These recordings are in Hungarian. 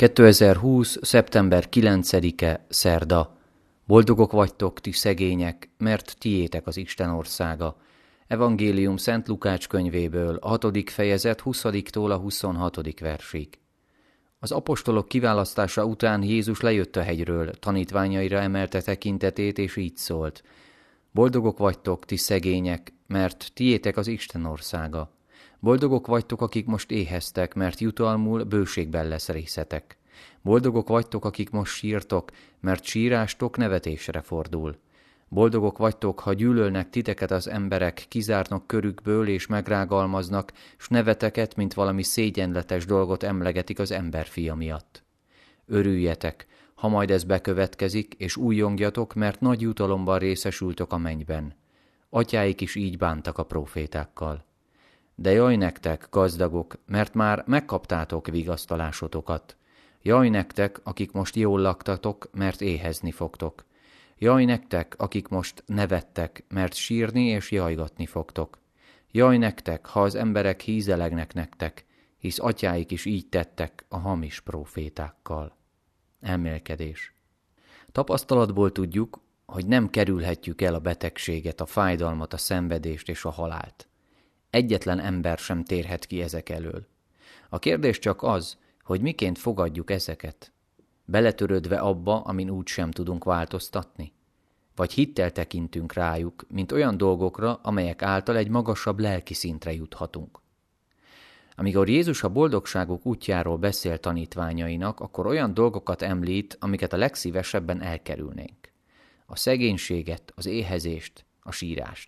2020. szeptember 9-e, szerda. Boldogok vagytok, ti szegények, mert tiétek az Isten országa. Evangélium Szent Lukács könyvéből, a 6. fejezet 20-tól a 26. versig. Az apostolok kiválasztása után Jézus lejött a hegyről, tanítványaira emelte tekintetét, és így szólt: Boldogok vagytok, ti szegények, mert tiétek az Isten országa. Boldogok vagytok, akik most éheztek, mert jutalmul bőségben lesz részetek. Boldogok vagytok, akik most sírtok, mert sírástok nevetésre fordul. Boldogok vagytok, ha gyűlölnek titeket az emberek, kizárnak körükből és megrágalmaznak, s neveteket, mint valami szégyenletes dolgot emlegetik az emberfia miatt. Örüljetek, ha majd ez bekövetkezik, és újjongjatok, mert nagy jutalomban részesültök a mennyben. Atyáik is így bántak a prófétákkal. De jaj nektek, gazdagok, mert már megkaptátok vigasztalásotokat. Jaj nektek, akik most jól laktatok, mert éhezni fogtok. Jaj nektek, akik most nevettek, mert sírni és jajgatni fogtok. Jaj nektek, ha az emberek hízelegnek nektek, hisz atyáik is így tettek a hamis prófétákkal. Elmélkedés. Tapasztalatból tudjuk, hogy nem kerülhetjük el a betegséget, a fájdalmat, a szenvedést és a halált. Egyetlen ember sem térhet ki ezek elől. A kérdés csak az, hogy miként fogadjuk ezeket. Beletörődve abba, amin úgy sem tudunk változtatni? Vagy hittel tekintünk rájuk, mint olyan dolgokra, amelyek által egy magasabb lelki szintre juthatunk. Amikor Jézus a boldogságok útjáról beszél tanítványainak, akkor olyan dolgokat említ, amiket a legszívesebben elkerülnénk. A szegénységet, az éhezést, a sírást.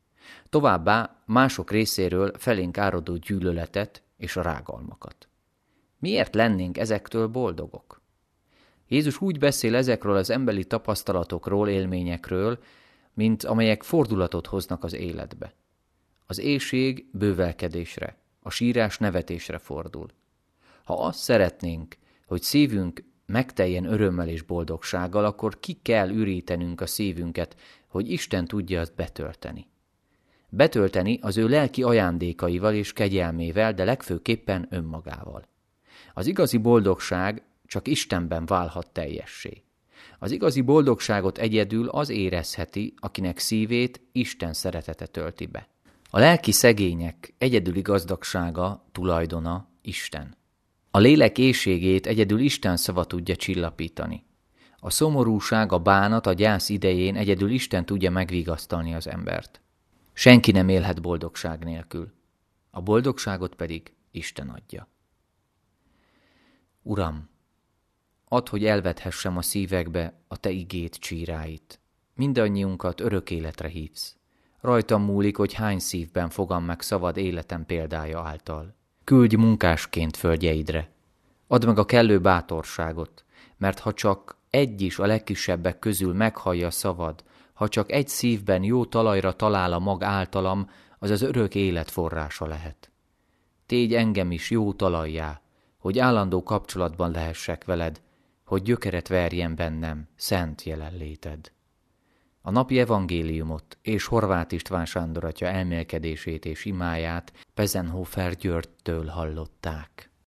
Továbbá mások részéről felénk áradó gyűlöletet és a rágalmakat. Miért lennénk ezektől boldogok? Jézus úgy beszél ezekről az emberi tapasztalatokról, élményekről, mint amelyek fordulatot hoznak az életbe. Az éhség bővelkedésre, a sírás nevetésre fordul. Ha azt szeretnénk, hogy szívünk megteljen örömmel és boldogsággal, akkor ki kell ürítenünk a szívünket, hogy Isten tudja azt betölteni. Betölteni az ő lelki ajándékaival és kegyelmével, de legfőképpen önmagával. Az igazi boldogság csak Istenben válhat teljessé. Az igazi boldogságot egyedül az érezheti, akinek szívét Isten szeretete tölti be. A lelki szegények egyedüli gazdagsága, tulajdona Isten. A lélek éhségét egyedül Isten szava tudja csillapítani. A szomorúság, a bánat, a gyász idején egyedül Isten tudja megvigasztalni az embert. Senki nem élhet boldogság nélkül. A boldogságot pedig Isten adja. Uram, add, hogy elvethessem a szívekbe a Te igéd csíráit. Mindannyiunkat örök életre hívsz. Rajtam múlik, hogy hány szívben fogam meg szavad életem példája által. Küldj munkásként földjeidre. Add meg a kellő bátorságot, mert ha csak egy is a legkisebbek közül meghallja szavad, ha csak egy szívben jó talajra talál a mag általam, az az örök élet forrása lehet. Tégy engem is jó talajjá, hogy állandó kapcsolatban lehessek veled, hogy gyökeret verjen bennem szent jelenléted. A napi evangéliumot és Horváth István Sándor atya elmélkedését és imáját Pezenhofer Györgytől hallották.